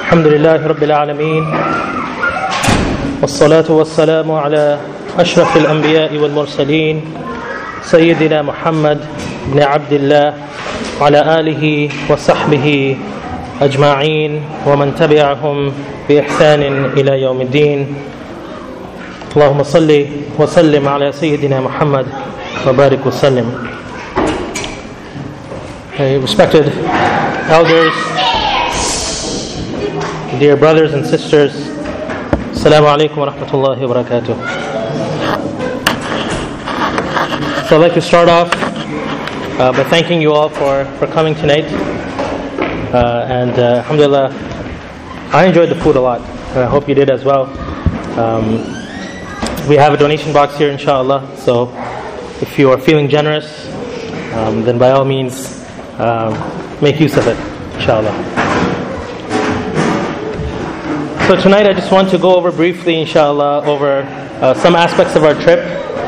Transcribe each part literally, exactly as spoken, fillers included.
الحمد لله رب العالمين والصلاة والسلام على أشرف الأنبياء والمرسلين سيدنا محمد بن عبد الله وعلى آله وصحبه أجمعين ومن تبعهم بإحسان إلى يوم الدين. اللهم صل وسلم على سيدنا محمد وبارك وسلم. Respected elders, dear brothers and sisters, Assalamu alaikum wa rahmatullahi wa barakatuh. So I'd like to start off uh, by thanking you all for, for coming tonight. Uh, and uh, alhamdulillah, I enjoyed the food a lot, and I hope you did as well. Um, we have a donation box here, inshallah, so if you are feeling generous, um, then by all means, um, make use of it, inshallah. So tonight I just want to go over briefly, inshallah, over uh, some aspects of our trip.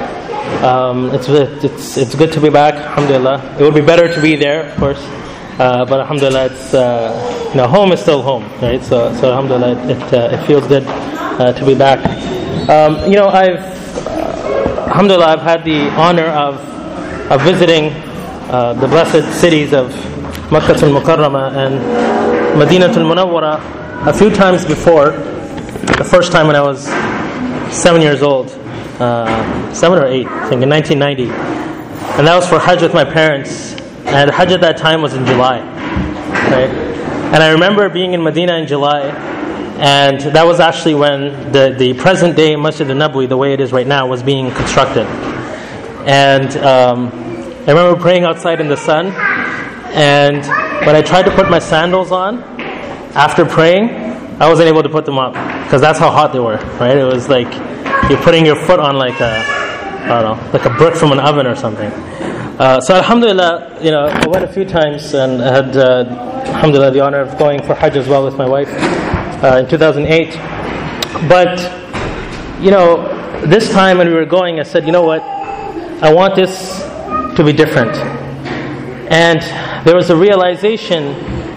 Um, it's, it's, it's good to be back, alhamdulillah. It would be better to be there, of course. Uh, but alhamdulillah, it's, uh, you know, home is still home, right? So, so alhamdulillah, it, uh, it feels good uh, to be back. Um, you know, I've, uh, alhamdulillah, I've had the honor of, of visiting uh, the blessed cities of Makkah al-Mukarramah and Madinah al-Munawwara a few times before. The first time when I was seven years old, uh, seven or eight, I think, in nineteen ninety. And that was for Hajj with my parents. And Hajj at that time was in July, right? And I remember being in Medina in July, and that was actually when the, the present day Masjid al-Nabawi, the way it is right now, was being constructed. And um, I remember praying outside in the sun, and when I tried to put my sandals on, after praying, I wasn't able to put them up, because that's how hot they were, right? It was like you're putting your foot on like a, I don't know, like a brick from an oven or something. Uh, so alhamdulillah, you know, I went a few times and I had, uh, alhamdulillah, the honor of going for Hajj as well with my wife uh, in two thousand eight. But, you know, this time when we were going, I said, you know what, I want this to be different. And there was a realization,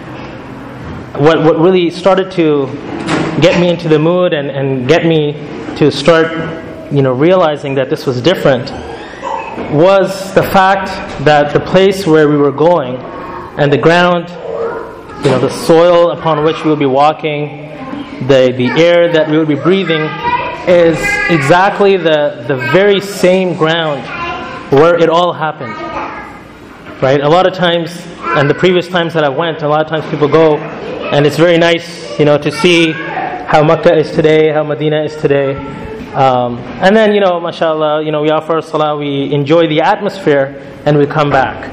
what what really started to get me into the mood and, and get me to start, you know, realizing that this was different, was the fact that the place where we were going and the ground, you know, the soil upon which we would be walking, the, the air that we would be breathing is exactly the, the very same ground where it all happened. Right? A lot of times, and the previous times that I went, a lot of times people go and it's very nice, you know, to see how Makkah is today, how Medina is today. Um, and then, you know, mashallah, you know, we offer salah, we enjoy the atmosphere, and we come back.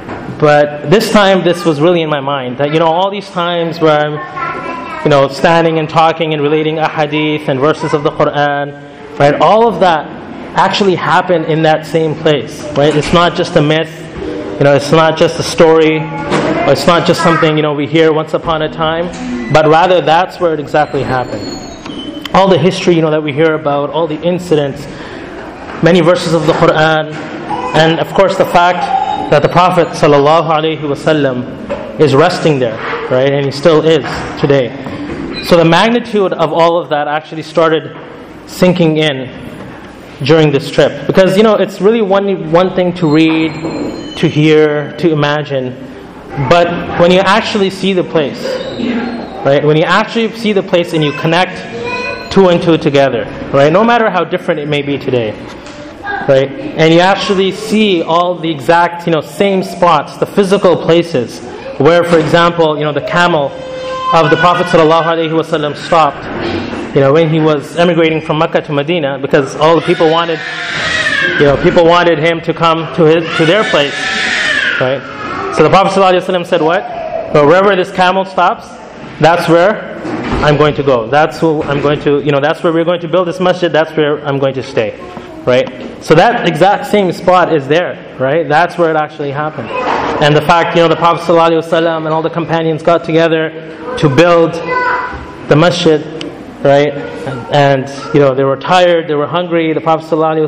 But this time, this was really in my mind, that, you know, all these times where I'm, you know, standing and talking and relating ahadith and verses of the Quran, right, all of that actually happened in that same place, right? It's not just a myth, you know, it's not just a story, or it's not just something, you know, we hear once upon a time, but rather that's where it exactly happened. All the history, you know, that we hear about, all the incidents, many verses of the Quran, and of course the fact that the Prophet sallallahu alaihi wasallam is resting there, right, and he still is today. So the magnitude of all of that actually started sinking in during this trip, because, you know, it's really one one thing to read, to hear, to imagine, but when you actually see the place, right, when you actually see the place and you connect two and two together, right? No matter how different it may be today, right? And you actually see all the exact, you know, same spots, the physical places where, for example, you know, the camel of the Prophet sallallahu alaihi wasallam stopped, you know, when he was emigrating from Mecca to Medina, because all the people wanted, you know, people wanted him to come to his to their place, right? So the Prophet sallallahu alaihi wasallam said, what? Well, wherever this camel stops, that's where I'm going to go. That's who I'm going to, you know, that's where we're going to build this masjid, that's where I'm going to stay. Right? So that exact same spot is there, right? That's where it actually happened. And the fact, you know, the Prophet ﷺ and all the companions got together to build the masjid, right? And, and, you know, they were tired, they were hungry. The Prophet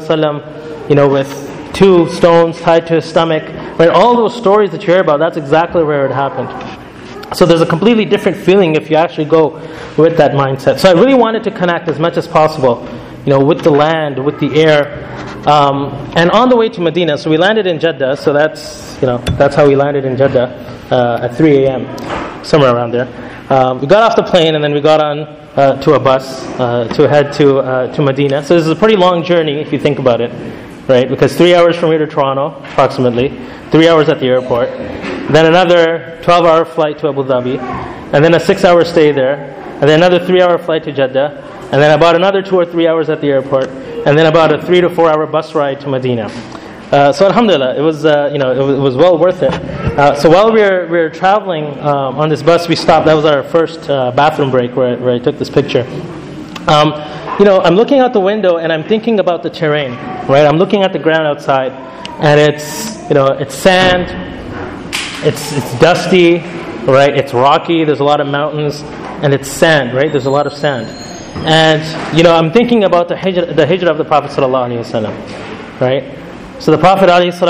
ﷺ, you know, with two stones tied to his stomach, right? All those stories that you hear about, that's exactly where it happened. So there's a completely different feeling if you actually go with that mindset. So I really wanted to connect as much as possible, you know, with the land, with the air. Um, and on the way to Medina, so we landed in Jeddah, so that's, you know, that's how we landed in Jeddah uh, at three a.m., somewhere around there. Um, we got off the plane and then we got on uh, to a bus uh, to head to uh, to Medina. So this is a pretty long journey if you think about it, right? Because three hours from here to Toronto, approximately, three hours at the airport, then another twelve-hour flight to Abu Dhabi, and then a six-hour stay there, and then another three-hour flight to Jeddah, and then about another two or three hours at the airport, and then about a three to four-hour bus ride to Medina. Uh, so alhamdulillah, it was uh, you know it was, it was well worth it. Uh, so while we were we were traveling um, on this bus, we stopped. That was our first uh, bathroom break where I, where I took this picture. Um, you know, I'm looking out the window and I'm thinking about the terrain. Right, I'm looking at the ground outside, and it's you know it's sand, it's it's dusty, right? It's rocky. There's a lot of mountains, and it's sand. Right, there's a lot of sand, and you know I'm thinking about the hijrah, the hijrah of the Prophet sallallahu alaihi wasallam, right? So the Prophet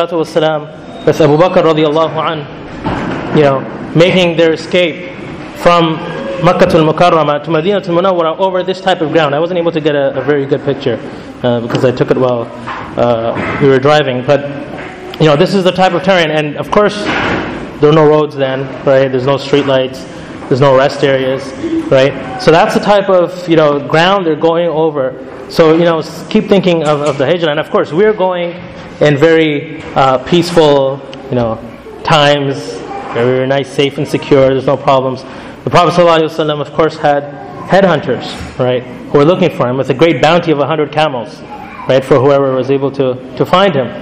ﷺ, that's Abu Bakr radiallahu anh, you know, making their escape from Makkah al-Mukarramah to Medina al-Munawwara over this type of ground. I wasn't able to get a, a very good picture uh, because I took it while uh, we were driving. But, you know, this is the type of terrain. And, of course, there are no roads then, right? There's no street lights. There's no rest areas, right? So that's the type of, you know, ground they're going over. So, you know, keep thinking of, of the hijrah. And, of course, we're going in very uh, peaceful, you know, times, very nice, safe and secure. There's no problems. The Prophet ﷺ, of course, had headhunters, right, who were looking for him with a great bounty of a hundred camels, right, for whoever was able to, to find him.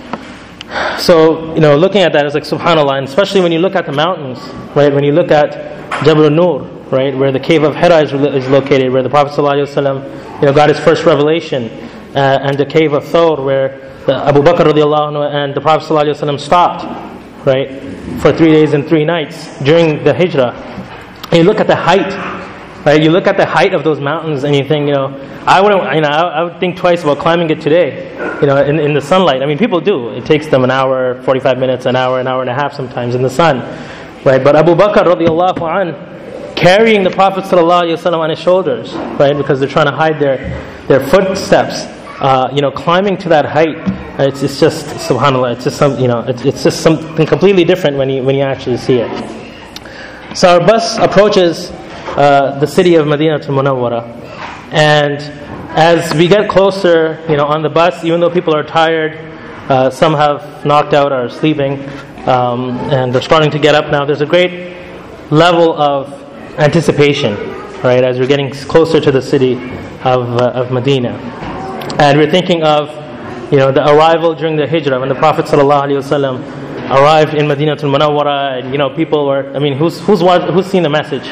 So, you know, looking at that is like subhanAllah, and especially when you look at the mountains, right, when you look at Jabal al-Nur, right, where the cave of Hira is, is located, where the Prophet ﷺ, you know, got his first revelation, uh, and the cave of Thawr, where the Abu Bakr radiallahu anhu and the Prophet ﷺ stopped, right, for three days and three nights during the hijrah. And you look at the height, right? You look at the height of those mountains, and you think, you know, I wouldn't, you know, I, I would think twice about climbing it today, you know, in, in the sunlight. I mean, people do. It takes them an hour, forty-five minutes, an hour, an hour and a half sometimes in the sun, right? But Abu Bakr radiallahu anhu, carrying the Prophet sallallahu alaihi wasallam on his shoulders, right? Because they're trying to hide their their footsteps. Uh, you know, climbing to that height, it's, it's just subhanallah. It's just some, you know, it's, it's just something completely different when you when you actually see it. So our bus approaches uh, the city of Medina al-Munawwara, and as we get closer, you know, on the bus, even though people are tired, uh, some have knocked out or are sleeping, um, and they're starting to get up now. There's a great level of anticipation, right, as we're getting closer to the city of uh, of Medina. And we're thinking of, you know, the arrival during the hijrah when the Prophet ﷺ arrived in Medina al-Munawwara, and you know, people were. I mean, who's who's watched, who's seen the Message?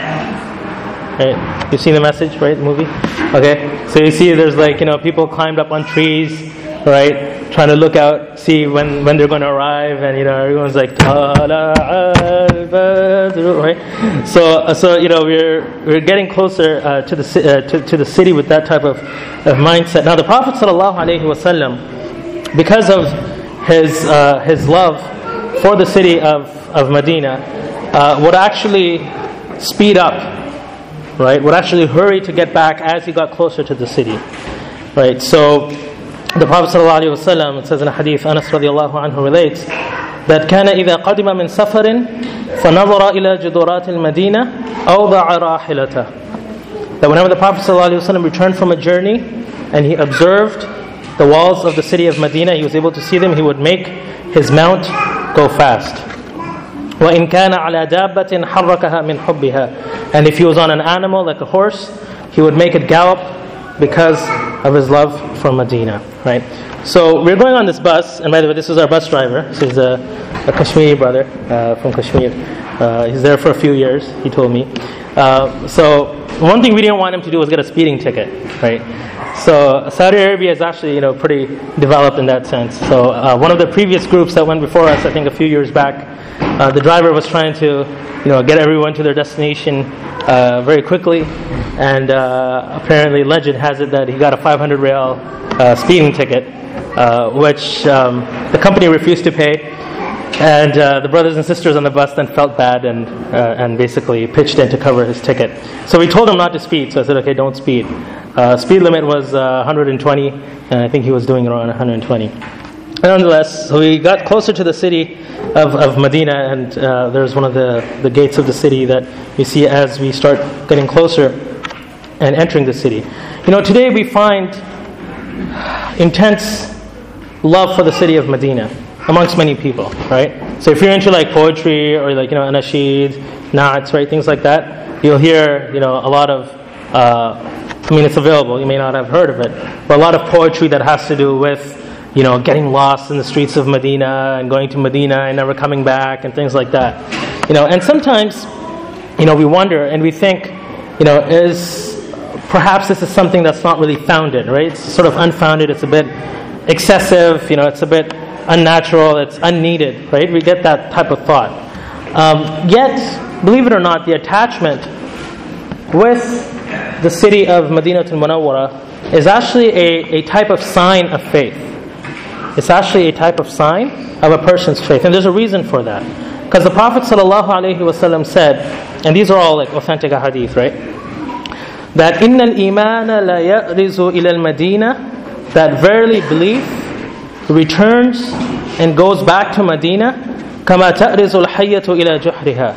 Right, you've seen the Message, right? The movie. Okay, so you see, there's like, you know, people climbed up on trees, right, trying to look out, see when, when they're going to arrive, and you know, everyone's like, right. So so you know, we're we're getting closer uh, to the uh, to, to the city with that type of, of mindset. Now, the Prophet ﷺ, because of his uh, his love for the city of of Medina, uh, would actually speed up, right? Would actually hurry to get back as he got closer to the city, right? So the Prophet ﷺ, it says in a hadith, Anas radiallahu anhu relates that كان إذا قدم من سفر فنظر إلى جدرات المدينة أوضع راحلته. That whenever the Prophet ﷺ returned from a journey and he observed the walls of the city of Medina, he was able to see them, he would make his mount go fast. وإن كان على دابة حركها من حبها. And if he was on an animal like a horse, he would make it gallop because of his love for Medina, right? So we're going on this bus, and by the way, this is our bus driver. This is a, a Kashmiri brother uh, from Kashmir. Uh, he's there for a few years, he told me. Uh, so one thing we didn't want him to do was get a speeding ticket, right? So Saudi Arabia is actually, you know, pretty developed in that sense. So uh, one of the previous groups that went before us, I think a few years back, uh, the driver was trying to, you know, get everyone to their destination uh, very quickly, and uh, apparently legend has it that he got a five hundred real uh, speeding ticket, uh, which um, the company refused to pay. And uh, the brothers and sisters on the bus then felt bad and uh, and basically pitched in to cover his ticket. So we told him not to speed. So I said, okay, don't speed. Uh, speed limit was uh, one hundred twenty, and I think he was doing around one hundred twenty. Nonetheless, so we got closer to the city of, of Medina, and uh, there's one of the, the gates of the city that you see as we start getting closer and entering the city. You know, today we find intense love for the city of Medina amongst many people, right? So if you're into like poetry or like, you know, anasheed, naats, right, things like that, you'll hear, you know, a lot of, uh, I mean, it's available, you may not have heard of it, but a lot of poetry that has to do with, you know, getting lost in the streets of Medina and going to Medina and never coming back and things like that. You know, and sometimes, you know, we wonder and we think, you know, is perhaps this is something that's not really founded, right? It's sort of unfounded, it's a bit excessive, you know, it's a bit unnatural, it's unneeded, right? We get that type of thought. Um, yet, believe it or not, the attachment with the city of Madinatul Munawwara is actually a, a type of sign of faith. It's actually a type of sign of a person's faith. And there's a reason for that. Because the Prophet ﷺ said, and these are all like authentic hadith, right? That إِنَّ الْإِيمَانَ لَا يَأْرِزُ إِلَى الْمَدِينَةِ, that verily belief returns and goes back to Medina كَمَا تَأْرِزُ الْحَيَّةُ إِلَى جُحْرِهَا,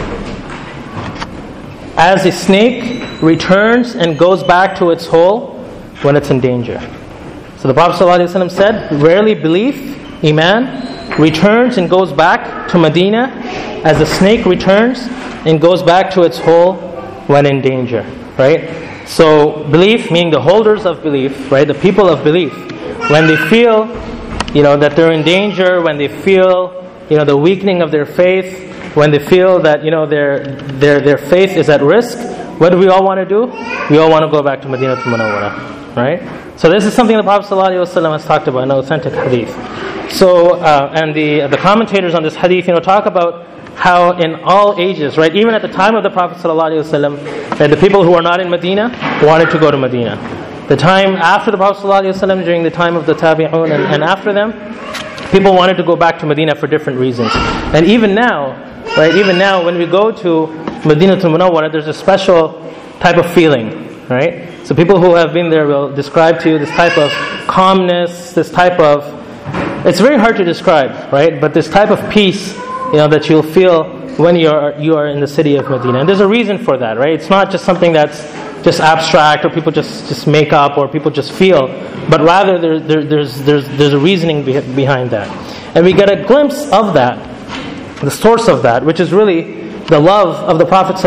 as a snake returns and goes back to its hole when it's in danger. So the Prophet ﷺ said, rarely belief, Iman, returns and goes back to Medina as a snake returns and goes back to its hole when in danger, right? So belief, meaning the holders of belief, right, the people of belief, when they feel, you know, that they're in danger, when they feel, you know, the weakening of their faith, when they feel that, you know, their their their faith is at risk, what do we all want to do? We all want to go back to Madinatul Munawwara, right? So this is something the Prophet ﷺ has talked about in an authentic hadith. So, uh, and the the commentators on this hadith, you know, talk about how in all ages, right, even at the time of the Prophet ﷺ, that the people who are not in Medina wanted to go to Medina. The time after the Prophet ﷺ, during the time of the Tabi'un and, and after them, people wanted to go back to Medina for different reasons. And even now, right, even now when we go to Madinatul Munawwara, there's a special type of feeling, right? So people who have been there will describe to you this type of calmness, this type of, it's very hard to describe, right? But this type of peace, you know, that you'll feel when you are you are in the city of Medina. And there's a reason for that, right? It's not just something that's just abstract or people just, just make up or people just feel, but rather there, there, there's there's there's a reasoning behind that. And we get a glimpse of that, the source of that, which is really the love of the Prophet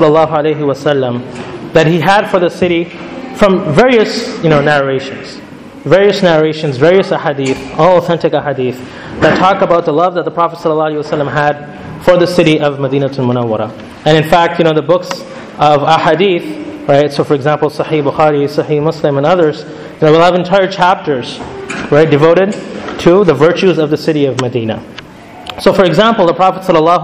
ﷺ that he had for the city from various, you know, narrations. Various narrations, various ahadith, all authentic ahadith that talk about the love that the Prophet ﷺ had for the city of Madinatul Munawwara. And in fact, you know, the books of ahadith, right? So for example, Sahih Bukhari, Sahih Muslim and others, you know, will have entire chapters, right, devoted to the virtues of the city of Medina. So for example, the Prophet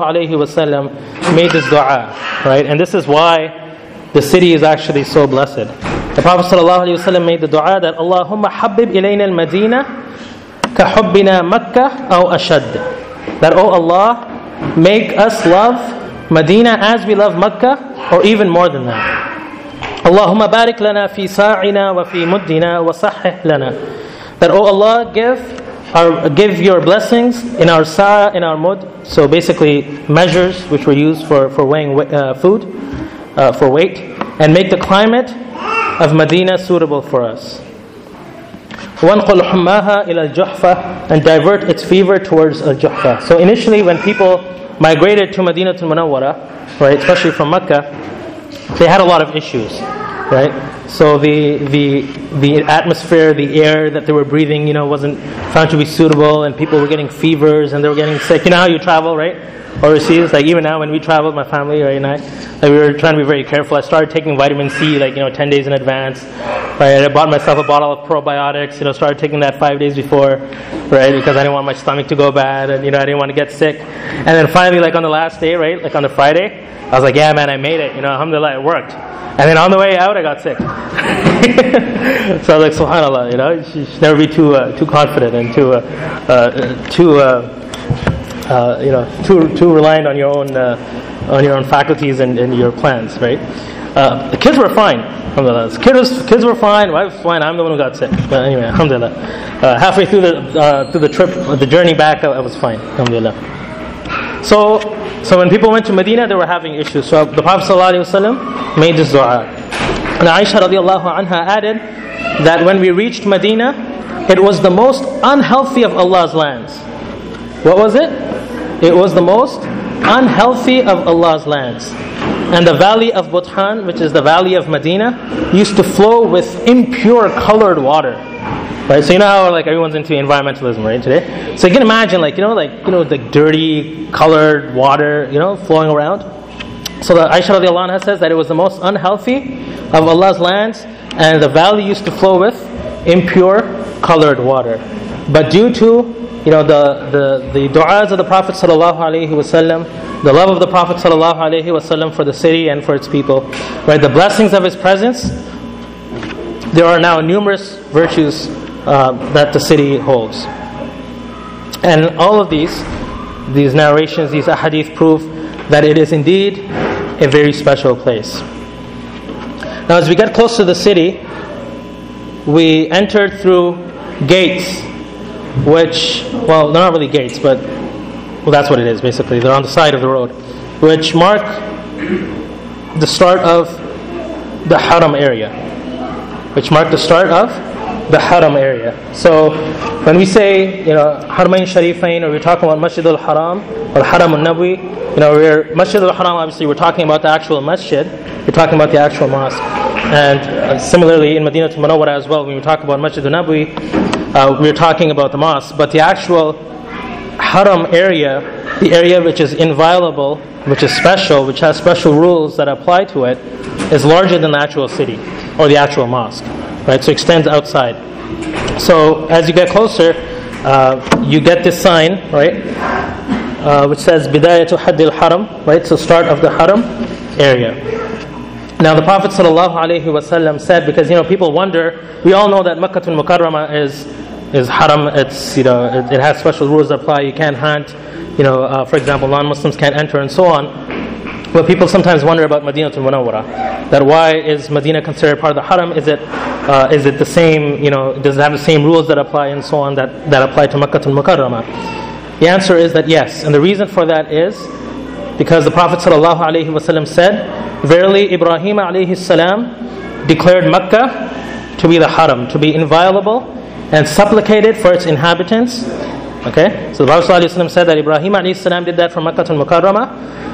ﷺ made this dua, right? And this is why the city is actually so blessed. The Prophet ﷺ made the dua that Allahumma habib ilayna al-Madina ka hubbina Makkah aw ashad. That, oh Allah, make us love Medina as we love Makkah, or even more than that. Allahumma barik lana fi sa'ina wa fi muddina wa sahih lana. That, oh Allah, give our give your blessings in our sa', in our mud. So basically measures which were used for, for weighing uh, food, uh, for weight, and make the climate of Medina suitable for us. وَانْقُلْ حُمَّاهَا إِلَى الْجُحْفَةِ, and divert its fever towards al-Juhfa. So initially when people migrated to Madinatul Munawwara, right, especially from Mecca, they had a lot of issues, right? So the the the atmosphere, the air that they were breathing, you know, wasn't found to be suitable, and people were getting fevers and they were getting sick. You know how you travel, right? Overseas, like even now when we traveled, my family, right, and I, like we were trying to be very careful. I started taking vitamin C, like, you know, ten days in advance. Right, I bought myself a bottle of probiotics. You know, started taking that five days before, right, because I didn't want my stomach to go bad, and you know, I didn't want to get sick. And then finally, like on the last day, right, like on the Friday, I was like, yeah, man, I made it. You know, alhamdulillah, it worked. And then on the way out, I got sick. So I was like, subhanallah, you know, you should never be too uh, too confident and too uh, uh, too. Uh, uh, you know, too too reliant on your own uh, on your own faculties and, and your plans, right? Uh, the kids were fine, alhamdulillah. Kids, kids were fine, wife was fine, I'm the one who got sick. But anyway, alhamdulillah. Uh, halfway through the uh, through the trip, the journey back, I, I was fine, alhamdulillah. So, so when people went to Medina, they were having issues. So the Prophet ﷺ made this dua. And Aisha radiallahu anha added that when we reached Medina, it was the most unhealthy of Allah's lands. What was it? It was the most unhealthy of Allah's lands. And the valley of Buthan, which is the valley of Medina, used to flow with impure colored water. Right? So you know how like everyone's into environmentalism, right, today? So you can imagine like, you know, like, you know, like dirty colored water, you know, flowing around. So the Aisha radiallahu anha says that it was the most unhealthy of Allah's lands, and the valley used to flow with impure colored water. But due to, you know, the, the, the du'as of the Prophet sallallahu alaihi wasallam, the love of the Prophet sallallahu alaihi wasallam for the city and for its people, right, the blessings of his presence, there are now numerous virtues uh, that the city holds. And all of these, these narrations, these ahadith prove that it is indeed a very special place. Now as we get close to the city, we entered through gates, which, well, they're not really gates, but, well, that's what it is, basically. They're on the side of the road, which mark the start of the Haram area. Which mark the start of the Haram area. So, when we say, you know, Haramain Sharifain, or we're talking about Masjid al-Haram, or Haram al-Nabawi, you know, we're, Masjid al-Haram, obviously, we're talking about the actual masjid, we're talking about the actual mosque. And uh, similarly, in Madinah al-Munawwara as well, when we talk about Masjid al-Nabawi, Uh, we're talking about the mosque, but the actual Haram area, the area which is inviolable, which is special, which has special rules that apply to it, is larger than the actual city or the actual mosque, right? So it extends outside. So as you get closer, uh, you get this sign, right, uh, which says Bidayatu Haddil Haram, right? So start of the Haram area. Now the Prophet ﷺ said, because you know people wonder, we all know that Makkah al-Mukarramah is is haram. It's, you know, it, it has special rules that apply. You can't hunt, you know, uh, for example, non-Muslims can't enter and so on. But people sometimes wonder about Madinah al-Munawwara, that why is Medina considered part of the Haram? Is it uh, is it the same, you know, does it have the same rules that apply and so on that, that apply to Makkah al-Mukarramah? The answer is that yes, and the reason for that is because the Prophet ﷺ said, verily Ibrahim alayhi salam declared Makkah to be the Haram, to be inviolable, and supplicated for its inhabitants. Okay, so the Prophet ﷺ said that Ibrahim alayhi salam did that for Makkah al-Mukarramah,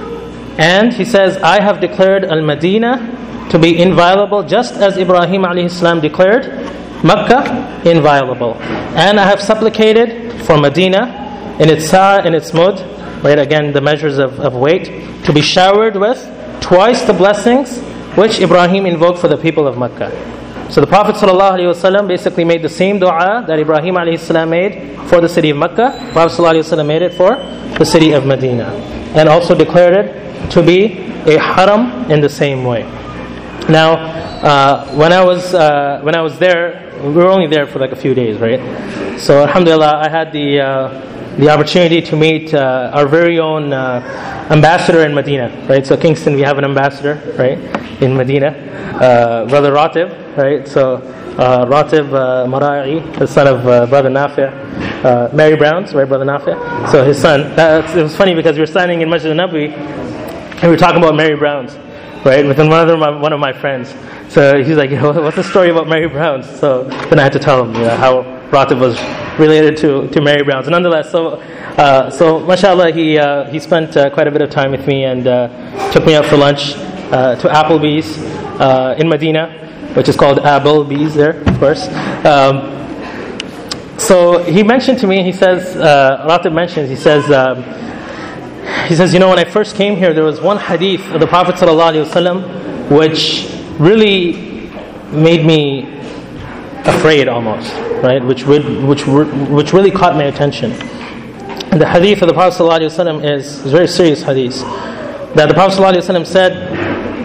and he says, I have declared al-Madinah to be inviolable, just as Ibrahim alayhi salam declared Makkah inviolable, and I have supplicated for Medina in its sa' in its mud, right, again the measures of, of weight, to be showered with twice the blessings which Ibrahim invoked for the people of Makkah. So the Prophet ﷺ basically made the same dua that Ibrahim ﷺ made for the city of Makkah. The Prophet ﷺ made it for the city of Medina, and also declared it to be a haram in the same way. Now, uh, when I was uh, when I was there, we were only there for like a few days, right? So alhamdulillah, I had the uh, the opportunity to meet uh, our very own uh, ambassador in Medina, right? So Kingston, we have an ambassador, right, in Medina, uh, Brother Ratib, right? So uh, Ratib uh, Mara'i, the son of uh, Brother Nafi', uh, Mary Brown's, right, Brother Nafi'. So his son. That's, it was funny because we were standing in Masjid al-Nabawi and we were talking about Mary Brown's, right, with one of my, one of my friends. So he's like, what's the story about Mary Brown's? So then I had to tell him, you know, how Ratib was related to, to Mary Brown's. Nonetheless, so uh, so mashallah, he uh, he spent uh, quite a bit of time with me and uh, took me out for lunch uh, to Applebee's uh, in Medina, which is called Applebee's there, of course. Um, so he mentioned to me, he says, uh, Ratib mentions, he says, um, he says, you know, when I first came here, there was one hadith of the Prophet ﷺ which really made me afraid almost, right? Which which which really caught my attention. And the hadith of the Prophet ﷺ is, is a very serious hadith. That the Prophet ﷺ said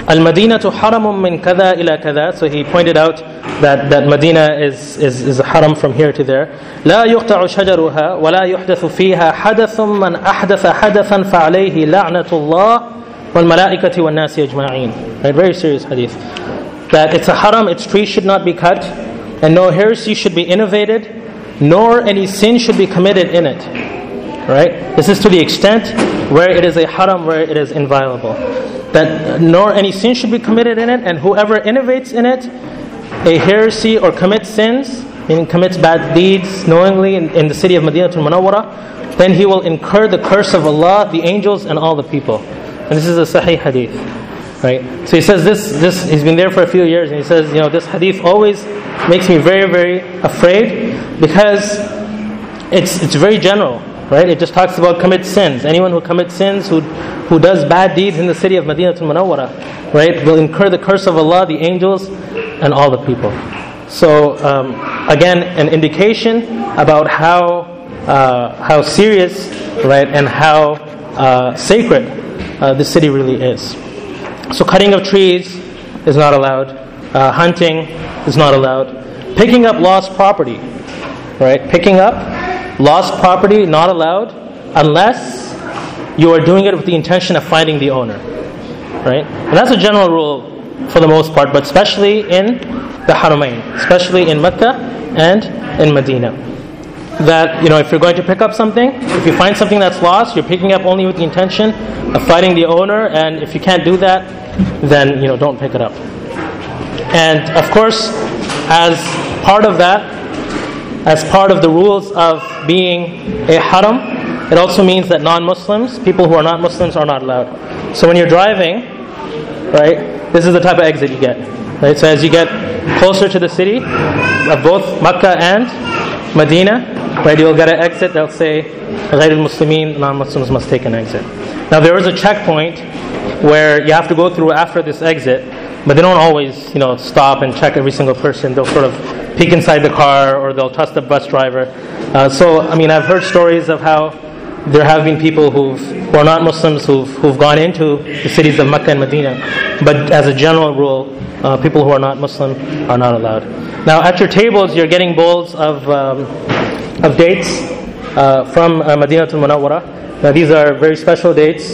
Al-Madinatu haramun min kada ila kada. So he pointed out that, that Medina is, is, is a haram from here to there. لا يقطع شجرها ولا يحدث فيها حدث من أحدث حدثا فعليه لعنة الله والملائكة والناس أجمعين. Right, very serious hadith. That it's a haram, its trees should not be cut, and no heresy should be innovated, nor any sin should be committed in it. Right? This is to the extent where it is a haram, where it is inviolable. That nor any sin should be committed in it, and whoever innovates in it a heresy or commits sins, meaning commits bad deeds knowingly in, in the city of Madinatul Munawwara, then he will incur the curse of Allah, the angels, and all the people. And this is a Sahih hadith. Right? So he says this, this, he's been there for a few years, and he says, you know, this hadith always makes me very, very afraid, because it's it's very general. Right? It just talks about commit sins. Anyone who commits sins, who who does bad deeds in the city of Madinatul Munawwara, right, will incur the curse of Allah, the angels, and all the people. So um, again, an indication about how uh, how serious, right, and how uh, sacred uh, the city really is. So cutting of trees is not allowed. Uh, hunting is not allowed. Picking up lost property, right? Picking up lost property, not allowed unless you are doing it with the intention of finding the owner, right? And that's a general rule for the most part, but especially in the Haramain, especially in Mecca and in Medina. That, you know, if you're going to pick up something, if you find something that's lost, you're picking up only with the intention of finding the owner, and if you can't do that, then, you know, don't pick it up. And of course, as part of that, as part of the rules of being a haram, it also means that non-Muslims, people who are not Muslims, are not allowed. So when you're driving, right, this is the type of exit you get. Right? So as you get closer to the city of both Makkah and Medina, right, you'll get an exit. They'll say, غَيْرِ الْمُسْلِمِينَ, non-Muslims must take an exit. Now there is a checkpoint where you have to go through after this exit, but they don't always, you know, stop and check every single person. They'll sort of peek inside the car, or they'll trust the bus driver. Uh, so, I mean, I've heard stories of how there have been people who've, who are not Muslims who've, who've gone into the cities of Mecca and Medina. But as a general rule, uh, people who are not Muslim are not allowed. Now, at your tables, you're getting bowls of um, of dates uh, from uh, Madinatul Munawwara. Now, these are very special dates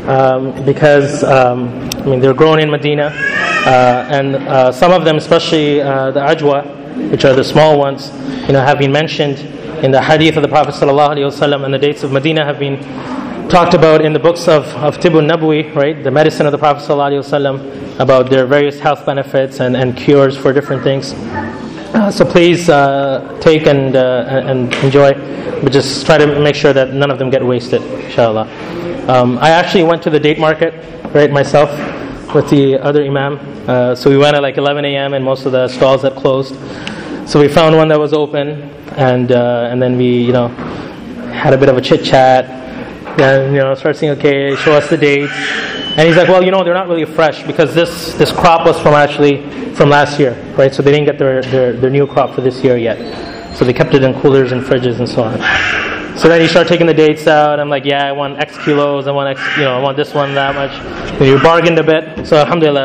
um, because, um, I mean, they're grown in Medina. Uh, and uh, some of them, especially uh, the ajwa, which are the small ones, you know, have been mentioned in the hadith of the Prophet ﷺ, and the dates of Medina have been talked about in the books of, of Tibbun Nabawi, right, the medicine of the Prophet ﷺ, about their various health benefits and, and cures for different things. Uh, so please uh, take and uh, and enjoy, but just try to make sure that none of them get wasted, inshallah. Um, I actually went to the date market, right, myself, with the other imam. Uh, so we went at like eleven a.m. and most of the stalls had closed. So we found one that was open, and uh, and then we, you know, had a bit of a chit chat. Then, you know, started saying, okay, show us the dates. And he's like, well, you know, they're not really fresh because this, this crop was from actually from last year, right? So they didn't get their, their, their new crop for this year yet. So they kept it in coolers and fridges and so on. So then you start taking the dates out. I'm like, yeah, I want X kilos. I want X, you know, I want this one that much. And you bargained a bit. So alhamdulillah.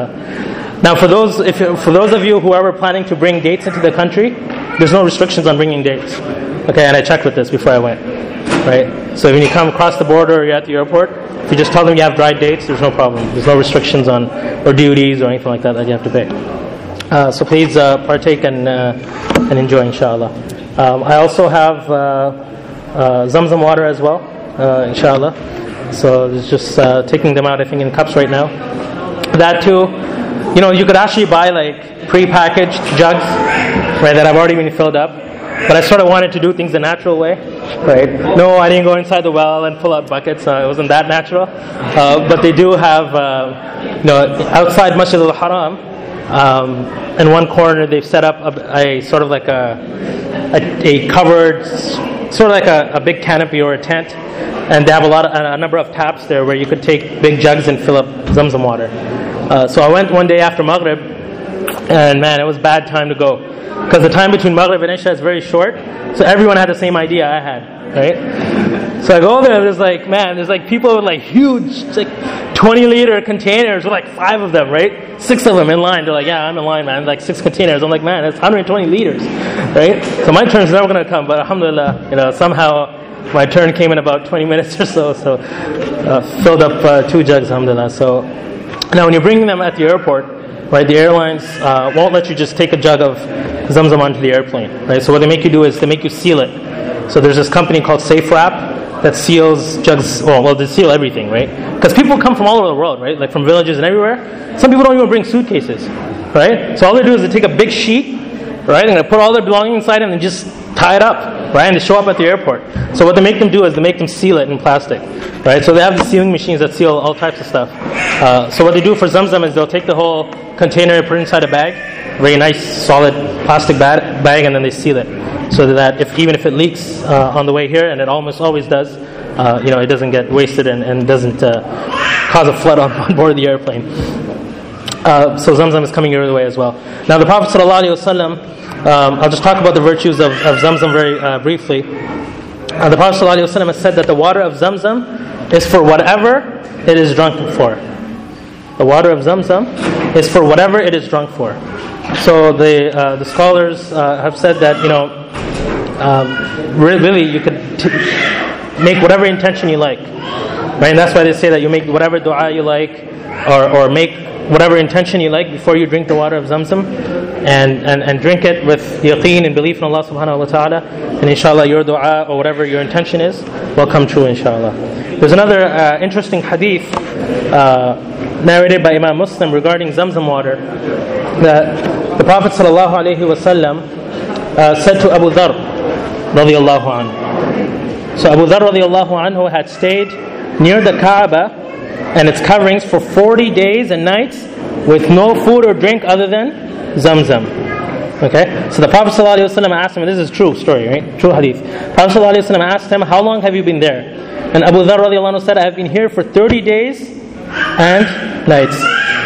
Uh, now for those, if for those of you who are planning to bring dates into the country, there's no restrictions on bringing dates. Okay, and I checked with this before I went. Right? So when you come across the border or you're at the airport, if you just tell them you have dried dates, there's no problem. There's no restrictions on, or duties or anything like that that you have to pay. Uh, so please uh, partake and uh, and enjoy, inshallah. Um, I also have uh, uh, Zamzam water as well, uh, inshallah. So it's just uh, taking them out, I think, in cups right now. That too, you know, you could actually buy like pre-packaged jugs, right, that have already been filled up. But I sort of wanted to do things the natural way, right? No, I didn't go inside the well and pull out buckets. Uh, it wasn't that natural. Uh, but they do have, uh, you know, outside Masjid al-Haram, um, in one corner they've set up a, a sort of like a, a, a covered, sort of like a, a big canopy or a tent, and they have a lot of, a number of taps there where you could take big jugs and fill up Zamzam water. Uh, so I went one day after Maghrib, and man, it was a bad time to go. Because the time between Maghrib and Isha is very short, so everyone had the same idea I had, right? So I go there, there's like, man, there's like people with like huge, like twenty liter containers with like five of them, right? Six of them in line. They're like, yeah, I'm in line, man. Like six containers. I'm like, man, that's one hundred twenty liters, right? So my turn's never going to come, but alhamdulillah, you know, somehow my turn came in about twenty minutes or so, so uh, filled up uh, two jugs, alhamdulillah. So now when you're bringing them at the airport, right, the airlines uh, won't let you just take a jug of Zamzam onto the airplane, right? So what they make you do is they make you seal it. So there's this company called Safe Wrap that seals jugs, well, well, they seal everything, right? Because people come from all over the world, right? Like from villages and everywhere. Some people don't even bring suitcases, right? So all they do is they take a big sheet, right? And they put all their belongings inside and then just tie it up, right? And they show up at the airport. So what they make them do is they make them seal it in plastic, right? So they have the sealing machines that seal all types of stuff. Uh, so what they do for Zamzam is they'll take the whole container, put it inside a bag, very nice, solid plastic bag, bag and then they seal it. So that if even if it leaks uh, on the way here, and it almost always does, uh, you know, it doesn't get wasted and, and doesn't uh, cause a flood on, on board the airplane. Uh, so Zamzam is coming your way as well. Now the Prophet ﷺ, um, I'll just talk about the virtues of, of Zamzam very uh, briefly. Uh, the Prophet ﷺ has said that the water of Zamzam is for whatever it is drunk for. The water of Zamzam is for whatever it is drunk for. So the uh, the scholars uh, have said that, you know, um, really you could t- make whatever intention you like, right? And that's why they say that you make whatever dua you like, or or make whatever intention you like before you drink the water of Zamzam, and, and, and drink it with yaqeen and belief in Allah subhanahu wa ta'ala, and inshallah your dua or whatever your intention is will come true, inshallah. There's another uh, interesting hadith uh, narrated by Imam Muslim regarding Zamzam water, that the Prophet sallallahu alaihi wasallam uh, said to Abu Dharr radiyallahu anhu. So Abu Dharr radiyallahu anhu had stayed near the Kaaba and its coverings for forty days and nights with no food or drink other than Zamzam. Okay? So the Prophet ﷺ asked him, and this is a true story, right? True hadith. Prophet ﷺ asked him, how long have you been there? And Abu Dharr radiallahu anhu said, I have been here for thirty days and nights.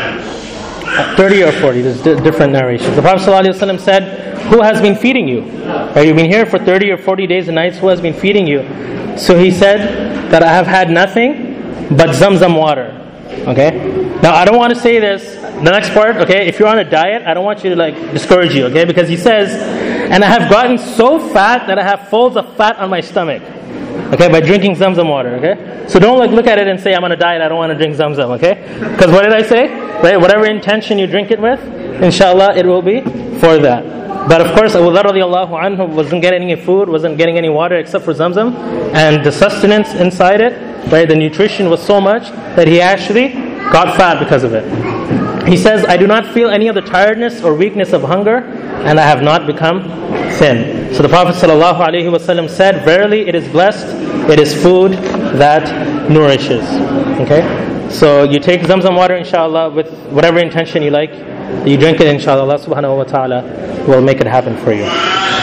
thirty or forty, there's d- different narrations. The Prophet ﷺ said, who has been feeding you? Right, you've been here for thirty or forty days and nights, who has been feeding you? So he said that I have had nothing but Zamzam water. Okay? Now I don't want to say this, the next part, okay, if you're on a diet, I don't want you to like discourage you, okay? Because he says, and I have gotten so fat that I have folds of fat on my stomach. Okay, by drinking Zamzam water, okay? So don't like look at it and say, I'm on a diet, I don't want to drink Zamzam, okay? Because what did I say? Right, whatever intention you drink it with, inshallah, it will be for that. But of course, Abu Dharr radiallahu anhu wasn't getting any food, wasn't getting any water except for Zamzam, and the sustenance inside it, right, the nutrition was so much that he actually got fat because of it. He says, I do not feel any of the tiredness or weakness of hunger, and I have not become thin. So the Prophet ﷺ said, verily it is blessed, it is food that nourishes. Okay? So you take Zamzam water, inshallah, with whatever intention you like, you drink it, inshallah, Allah subhanahu wa ta'ala will make it happen for you.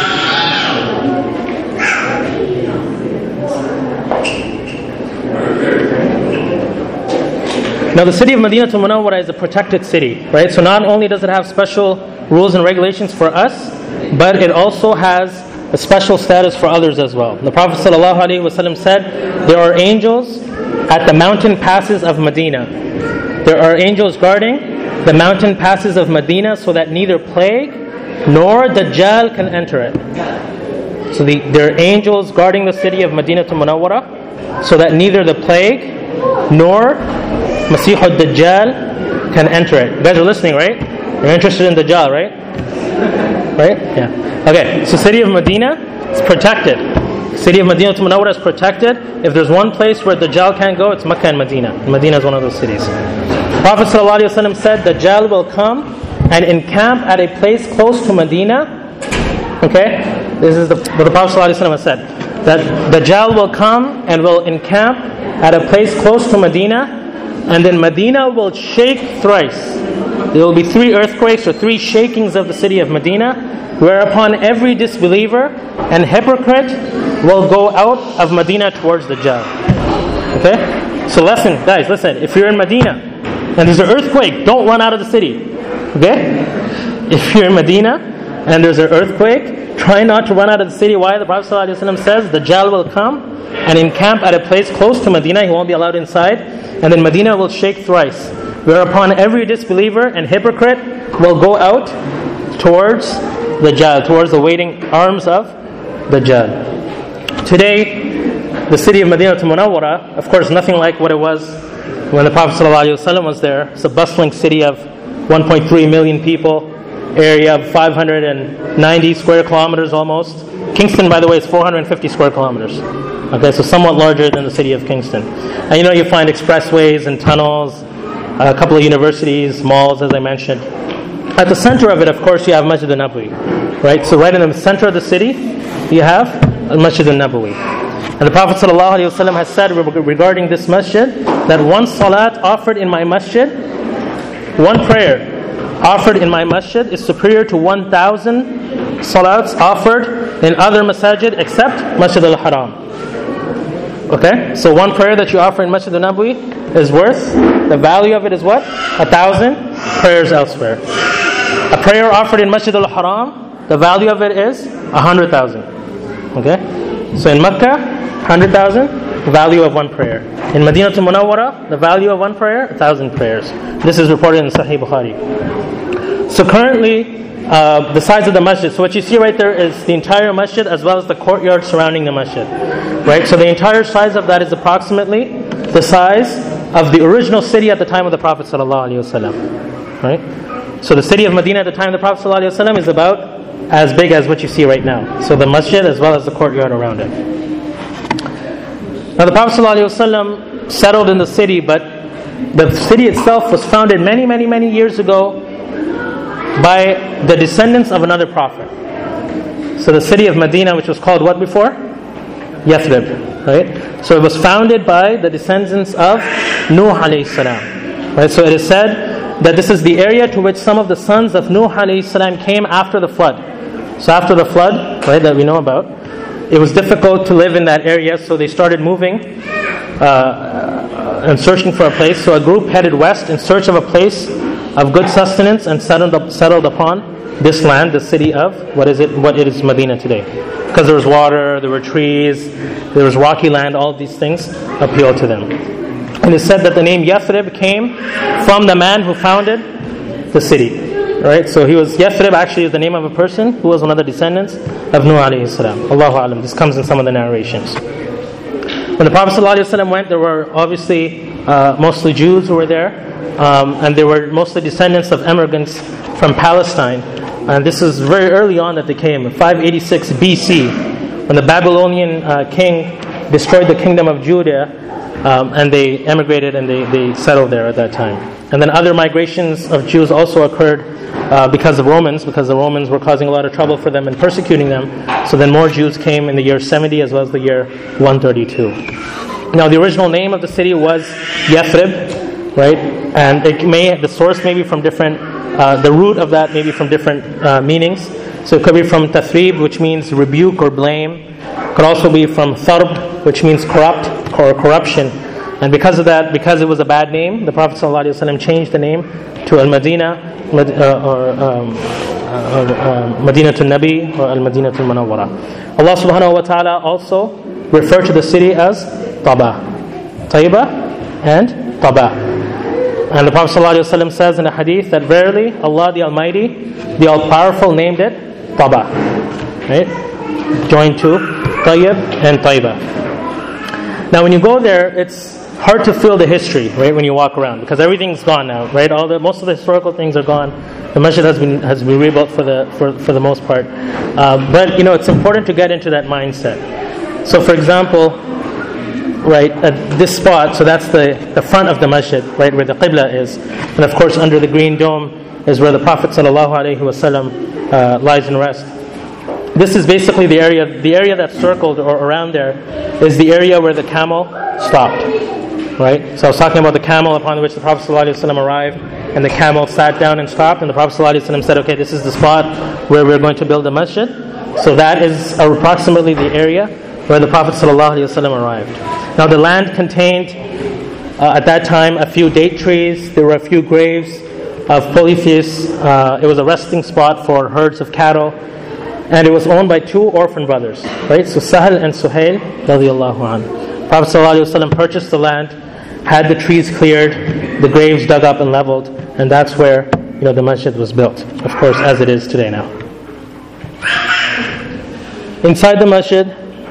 Now the city of Madinah Munawwara is a protected city, right? So not only does it have special rules and regulations for us, but it also has a special status for others as well. The Prophet ﷺ said, there are angels at the mountain passes of Medina. There are angels guarding the mountain passes of Medina so that neither plague nor Dajjal can enter it. So the, there are angels guarding the city of Madinah Munawwara so that neither the plague nor Masih al-Dajjal can enter it. You guys are listening, right? You're interested in Dajjal, right? Right? Yeah. Okay, so city of Medina is protected. City of Madinah Munawwara is protected. If there's one place where Dajjal can't go, it's Mecca and Medina. Medina is one of those cities. Prophet ﷺ said, Dajjal will come and encamp at a place close to Medina. Okay? This is the, what the Prophet ﷺ has said. That Dajjal will come and will encamp at a place close to Medina, and then Medina will shake thrice. There will be three earthquakes or three shakings of the city of Medina, whereupon every disbeliever and hypocrite will go out of Medina towards Dajjal. Okay? So listen, guys, listen. If you're in Medina and there's an earthquake, don't run out of the city. Okay? If you're in Medina and there's an earthquake, try not to run out of the city. Why? The Prophet ﷺ says, Dajjal will come and encamp at a place close to Medina. He won't be allowed inside. And then Medina will shake thrice. Whereupon every disbeliever and hypocrite will go out towards Dajjal, towards the waiting arms of Dajjal. Today, the city of Medina Munawwara, of course, nothing like what it was when the Prophet ﷺ was there. It's a bustling city of one point three million people, area of five hundred ninety square kilometers almost. Kingston, by the way, is four hundred fifty square kilometers. Okay, so somewhat larger than the city of Kingston. And you know, you find expressways and tunnels, a couple of universities, malls, as I mentioned. At the center of it, of course, you have Masjid al-Nabawi, right? So right in the center of the city, you have Masjid al-Nabawi. And the Prophet ﷺ has said regarding this masjid, that one salat offered in my masjid, one prayer offered in my masjid is superior to one thousand salats offered in other masajid except Masjid al-Haram. Okay? So one prayer that you offer in Masjid al-Nabawi is worth, the value of it is what? A thousand prayers elsewhere. A prayer offered in Masjid al-Haram, the value of it is a hundred thousand. Okay? So in Mecca, hundred thousand, the value of one prayer. In Madinah Munawwara, the value of one prayer, a thousand prayers. This is reported in Sahih Bukhari. So currently, uh, the size of the masjid. So what you see right there is the entire masjid as well as the courtyard surrounding the masjid. Right? So the entire size of that is approximately the size of the original city at the time of the Prophet ﷺ. Right? So the city of Medina at the time of the Prophet ﷺ is about as big as what you see right now. So the masjid as well as the courtyard around it. Now the Prophet ﷺ settled in the city, but the city itself was founded many, many, many years ago by the descendants of another prophet. So the city of Medina, which was called what before? Yathrib, right? So it was founded by the descendants of Nuh alayhi salam. Right? So it is said that this is the area to which some of the sons of Nuh alayhi salam came after the flood. So after the flood, right, that we know about, it was difficult to live in that area, so they started moving uh, and searching for a place. So a group headed west in search of a place of good sustenance and settled up, settled upon this land, the city of what is it? What it is Medina today. Because there was water, there were trees, there was rocky land. All of these things appealed to them. And it's said that the name Yathrib came from the man who founded the city. Right? So he was Yathrib actually is the name of a person who was one of the descendants of Nuh alayhi salam. Allahu alam. This comes in some of the narrations. When the Prophet ﷺ went, there were obviously uh, mostly Jews who were there, um, and they were mostly descendants of immigrants from Palestine. And this is very early on that they came, in five eighty-six B C, when the Babylonian uh, king destroyed the kingdom of Judah, um, and they emigrated and they, they settled there at that time. And then other migrations of Jews also occurred uh, because of Romans, because the Romans were causing a lot of trouble for them and persecuting them. So then more Jews came in the year seventy as well as the year one thirty-two. Now the original name of the city was Yathrib, right? And it may the source may be from different, uh, the root of that may be from different uh, meanings. So it could be from Tathrib, which means rebuke or blame. It could also be from Tharb, which means corrupt or corruption. And because of that, because it was a bad name, the Prophet ﷺ changed the name to Al-Madinah uh, or um, uh, uh, Madinah al-Nabi or Al-Madinah al-Munawwara. Allah subhanahu wa ta'ala also referred to the city as Taba. Taiba and Taba. And the Prophet ﷺ says in a hadith that verily Allah the Almighty, the All-Powerful named it Taba. Right? Joined to Tayyib and Taiba. Now when you go there, it's hard to feel the history, right, when you walk around, because everything's gone now, right? All the most of the historical things are gone. The masjid has been has been rebuilt for the for, for the most part. Uh, but you know, it's important to get into that mindset. So, for example, right at this spot, so that's the, the front of the masjid, right, where the qibla is, and of course under the green dome is where the Prophet sallallahu alaihi wasallam uh, lies in rest. This is basically the area. The area that's circled or around there is the area where the camel stopped. Right? So I was talking about the camel upon which the Prophet ﷺ arrived, and the camel sat down and stopped, and the Prophet ﷺ said, okay, this is the spot where we're going to build a masjid. So that is approximately the area where the Prophet ﷺ arrived. Now the land contained, uh, at that time, a few date trees, there were a few graves, of polytheists. Uh, it was a resting spot for herds of cattle, and it was owned by two orphan brothers, right? So Sahal and Suhail radiallahu anhu. Prophet sallallahu alaihi wasallam purchased the land, had the trees cleared, the graves dug up and leveled, and that's where, you know, the masjid was built, of course, as it is today now. Inside the masjid,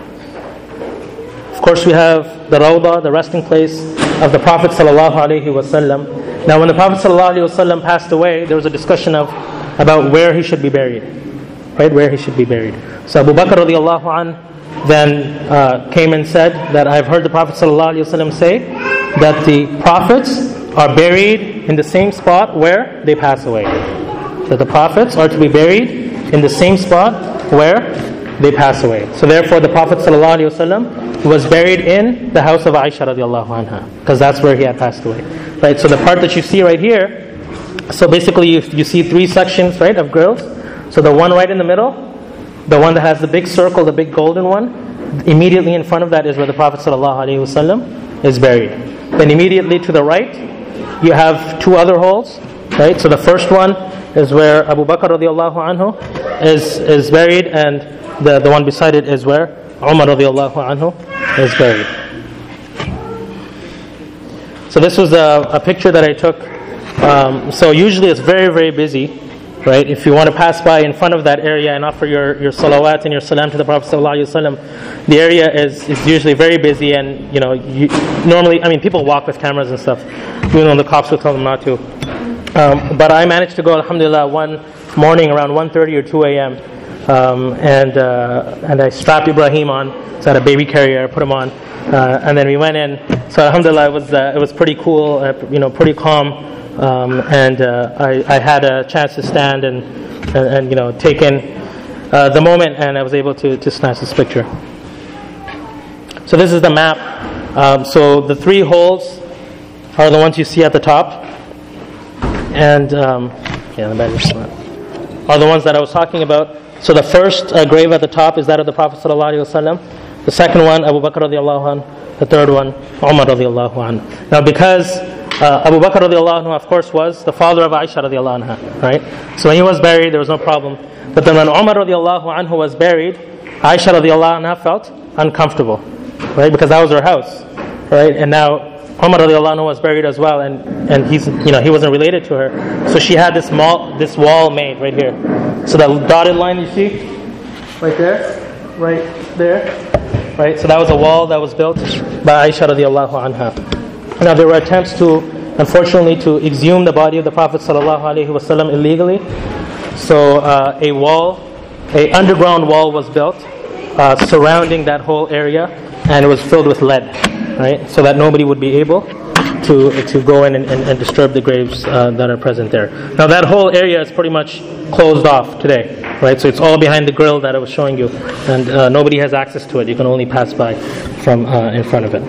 of course, we have the Rawdah, the resting place of the Prophet sallallahu alaihi wasallam. Now, when the Prophet sallallahu alaihi wasallam passed away, there was a discussion of about where he should be buried, right? Where he should be buried. So Abu Bakr radiallahu anh then uh, came and said that I've heard the Prophet sallallahu alaihi wasallam say that the prophets are buried in the same spot where they pass away. That the prophets are to be buried in the same spot where they pass away. So therefore, the Prophet sallallahu alaihi wasallam was buried in the house of Aisha radiallahu anha, because that's where he had passed away. Right. So the part that you see right here, so basically you, you see three sections, right, of grills. So the one right in the middle, the one that has the big circle, the big golden one, immediately in front of that is where the Prophet sallallahu alaihi wasallam is buried. Then immediately to the right, you have two other holes, right? So the first one is where Abu Bakr radiallahu anhu is is buried, and the, the one beside it is where Umar radiallahu anhu is buried. So this was a, a picture that I took. Um, so usually it's very, very busy, right? If you want to pass by in front of that area and offer your, your salawat and your salam to the Prophet sallallahu alaihi wasallam, the area is, is usually very busy, and you know, you, normally, I mean, people walk with cameras and stuff, even though the cops will tell them not to. Um, but I managed to go, alhamdulillah, one morning around one thirty or two a.m. Um, and uh, and I strapped Ibrahim on. So I had a baby carrier, I put him on, uh, and then we went in. So alhamdulillah, it was uh, it was pretty cool, uh, you know, pretty calm, um, and uh, I, I had a chance to stand and and, and you know take in uh, the moment, and I was able to to snatch this picture. So this is the map. Um, so the three holes are the ones you see at the top, and um, yeah, the back are the ones that I was talking about. So the first uh, grave at the top is that of the Prophet sallallahu alaihi wasallam. The second one, Abu Bakr radiallahu anhu. The third one, Umar radiallahu anhu. Now, because uh, Abu Bakr radiallahu anhu, of course, was the father of Aisha radiallahu anha, right? So when he was buried, there was no problem. But then when Umar radiallahu anhu was buried, Aisha radiallahu anha felt uncomfortable, right? Because that was her house, right? And now Umar radiallahu anhu was buried as well, and, and he's you know he wasn't related to her, so she had this wall this wall made right here. So that dotted line you see, right there, right there, right. So that was a wall that was built by Aisha radiallahu anha. Now there were attempts to, unfortunately, to exhume the body of the Prophet sallallahu alaihi wasallam illegally. So uh, a wall, a underground wall was built uh, surrounding that whole area, and it was filled with lead. Right, so that nobody would be able to to go in and, and, and disturb the graves uh, that are present there. Now that whole area is pretty much closed off today, right? So it's all behind the grill that I was showing you, and uh, nobody has access to it. You can only pass by from uh, in front of it.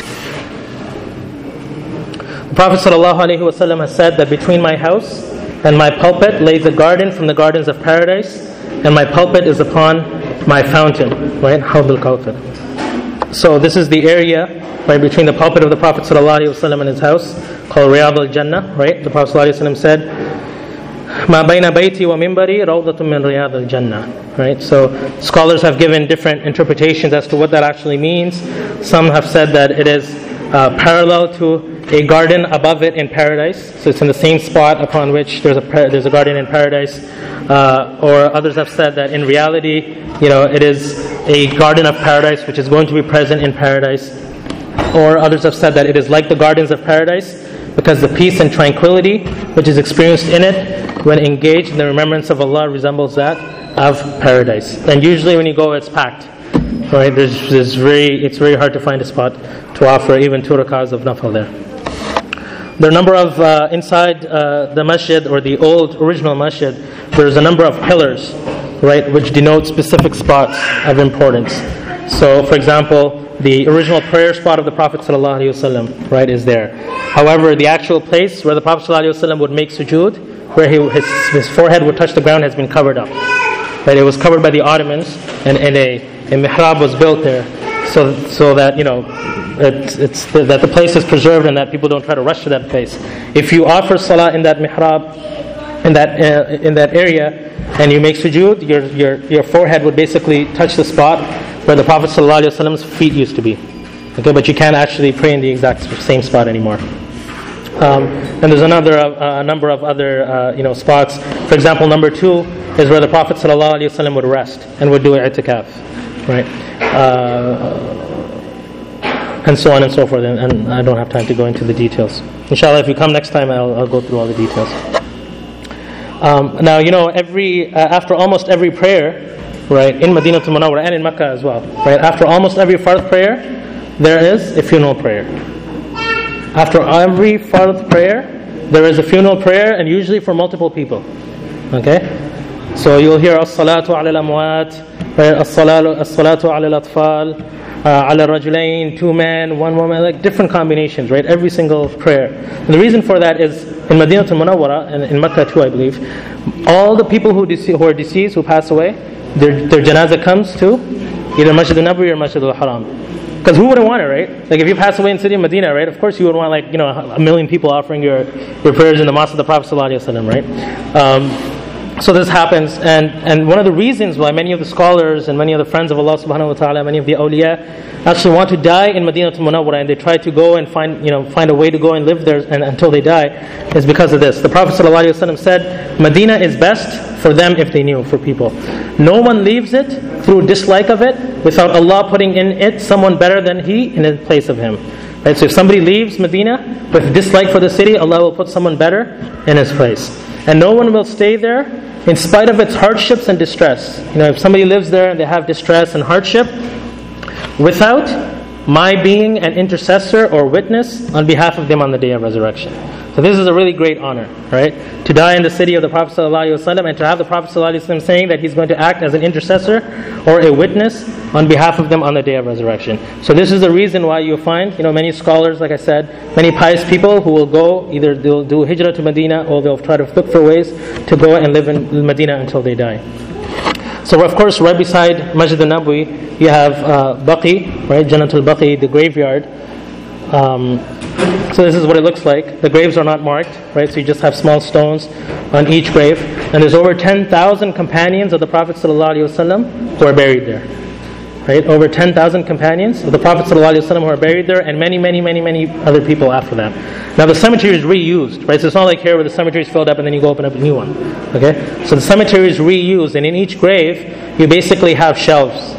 The Prophet ﷺ has said that between my house and my pulpit lays a garden from the gardens of paradise, and my pulpit is upon my fountain, right? Hawd al-Kawthar. So this is the area right between the pulpit of the Prophet ﷺ and his house, called Riyadh al-Jannah, right? The Prophet ﷺ said, "Ma bayna bayti wa minbari rawdatun min Riyadh al-Jannah." Right? So scholars have given different interpretations as to what that actually means. Some have said that it is uh, parallel to a garden above it in paradise, so it's in the same spot upon which there's a there's a garden in paradise. Uh, or others have said that in reality, you know, it is a garden of paradise which is going to be present in paradise. Or others have said that it is like the gardens of paradise because the peace and tranquility which is experienced in it when engaged in the remembrance of Allah resembles that of paradise. And usually when you go, it's packed. Right? There's, there's very, it's very hard to find a spot to offer even two rakahs of nafil there. There are a number of, uh, inside uh, the masjid or the old original masjid, there's a number of pillars, right, which denote specific spots of importance. So, for example, the original prayer spot of the Prophet ﷺ, right, is there. However, the actual place where the Prophet ﷺ would make sujood, where he, his, his forehead would touch the ground, has been covered up. Right, it was covered by the Ottomans, and, and a, a mihrab was built there. so so that you know it's, it's the, that the place is preserved and that people don't try to rush to that place. If you offer salah in that mihrab, in that uh, in that area, and you make sujood, your your your forehead would basically touch the spot where the Prophet ﷺ's feet used to be. Okay, but you can't actually pray in the exact same spot anymore. Um, and there's another uh, a number of other uh, you know spots. For example, number two is where the Prophet ﷺ would rest and would do i'tikaf, right? Uh, and so on and so forth. And, and I don't have time to go into the details. Inshallah, if you come next time, I'll, I'll go through all the details. Um, now, you know, every uh, after almost every prayer, right, in Madinah al-Munawwarah and in Mecca as well, right, after almost every fard prayer, there is a funeral prayer. After every fard prayer, there is a funeral prayer, and usually for multiple people. Okay, so you'll hear as-salatu ala al-amwat, right, as-salatu as-salatu ala al-atfal, uh, ala rajulain, two men, one woman, like different combinations, right? Every single prayer. And the reason for that is in Madinah al-Munawwarah and in Mecca too, I believe, all the people who dece- who are deceased, who pass away, their their janazah comes to either Masjid al-Nabawi or Masjid al-Haram. Because who wouldn't want it, right? Like if you pass away in the city of Medina, right? Of course you would want, like, you know, a million people offering your, your prayers in the mosque of the Prophet ﷺ, right? Um, so this happens, and, and one of the reasons why many of the scholars and many of the friends of Allah subhanahu wa ta'ala, many of the awliya, actually want to die in Madinah al-Munawwarah, and they try to go and find, you know, find a way to go and live there and, until they die, is because of this. The Prophet ﷺ said, Medina is best for them if they knew, for people. No one leaves it through dislike of it without Allah putting in it someone better than he in the place of him. Right? So if somebody leaves Medina with dislike for the city, Allah will put someone better in his place. And no one will stay there in spite of its hardships and distress. You know, if somebody lives there and they have distress and hardship, without my being an intercessor or witness on behalf of them on the day of resurrection. So this is a really great honor, right? To die in the city of the Prophet ﷺ, and to have the Prophet ﷺ saying that he's going to act as an intercessor or a witness on behalf of them on the day of resurrection. So this is the reason why you find, you know, many scholars, like I said, many pious people who will go, either they'll do hijrah to Medina or they'll try to look for ways to go and live in Medina until they die. So of course, right beside Masjid al-Nabawi, you have uh, Baqi, right? Jannat al-Baqi, the graveyard. Um, so this is what it looks like. The graves are not marked, right? So you just have small stones on each grave. And there's over ten thousand companions of the Prophet ﷺ who are buried there. Right? Over ten thousand companions of the Prophet ﷺ who are buried there, and many, many, many, many other people after that. Now the cemetery is reused, right? So it's not like here where the cemetery is filled up and then you go open up a new one. Okay? So the cemetery is reused, and in each grave you basically have shelves.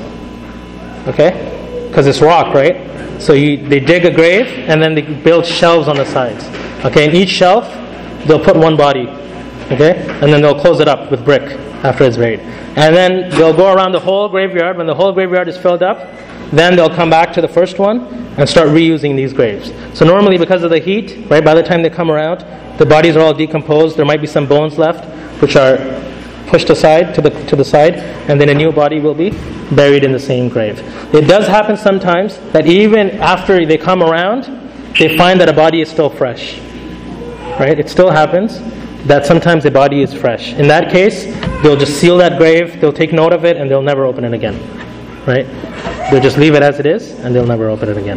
Okay? Because it's rock, right? So you, they dig a grave and then they build shelves on the sides. Okay, in each shelf they'll put one body. Okay, and then they'll close it up with brick after it's buried. And then they'll go around the whole graveyard. When the whole graveyard is filled up, then they'll come back to the first one and start reusing these graves. So normally, because of the heat, right, by the time they come around, the bodies are all decomposed. There might be some bones left, which are pushed aside to the to the side, and then a new body will be buried in the same grave. It does happen sometimes that even after they come around, they find that a body is still fresh. Right? It still happens that sometimes the body is fresh. In that case, they'll just seal that grave, they'll take note of it, and they'll never open it again. Right? They'll just leave it as it is, and they'll never open it again.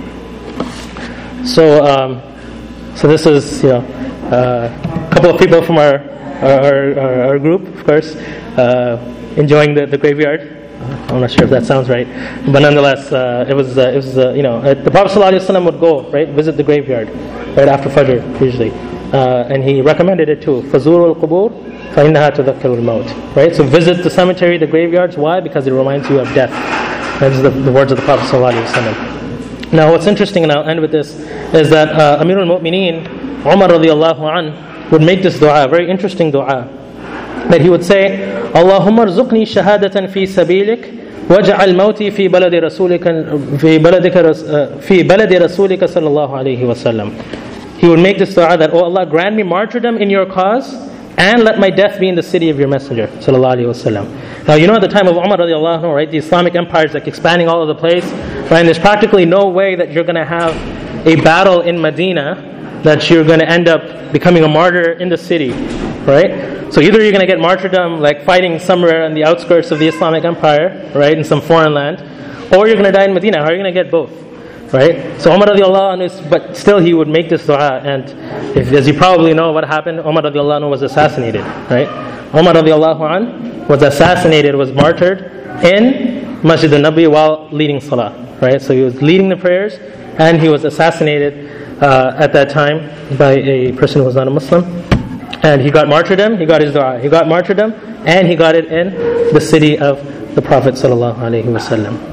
So, um, so this is, you know, uh, a couple of people from our our, our, our group, of course, uh, enjoying the, the graveyard. I'm not sure if that sounds right, but nonetheless, uh, it was uh, it was uh, you know uh, the Prophet ﷺ would go, right, visit the graveyard right after Fajr usually, uh, and he recommended it too. Fazurul qubur fa innaha tudhakkirul maut. Right, so visit the cemetery, the graveyards. Why? Because it reminds you of death. That's the, the words of the Prophet ﷺ. Now, what's interesting, and I'll end with this, is that uh, Amirul Mu'mineen Umar radiallahu anh would make this dua, very interesting dua, that he would say, Allahumma rzuqni shahadatan fi sabilik waj'al mawti fi baladi rasulika fi baladika fi baladi rasulika sallallahu alayhi wasallam. He would make this dua that, oh Allah, grant me martyrdom in your cause and let my death be in the city of your messenger sallallahu alayhi wasallam. Now, you know, at the time of Umar radiallahu anhu, right, the Islamic empire is like expanding all over the place, right? And there's practically no way that you're going to have a battle in Medina that you're going to end up becoming a martyr in the city, right? So either you're going to get martyrdom like fighting somewhere on the outskirts of the Islamic empire, right, in some foreign land, or you're going to die in Medina. How are you going to get both? Right? So Umar radiallahu anhu, is, but still he would make this dua. And if, as you probably know what happened, Umar radiallahu anhu was assassinated. Right? Umar radiallahu anhu was assassinated, was martyred in Masjid al-Nabi while leading salah. Right? So he was leading the prayers, and he was assassinated uh, at that time by a person who was not a Muslim. And he got martyrdom, he got his dua. He got martyrdom, and he got it in the city of the Prophet sallallahu alaihi wasallam.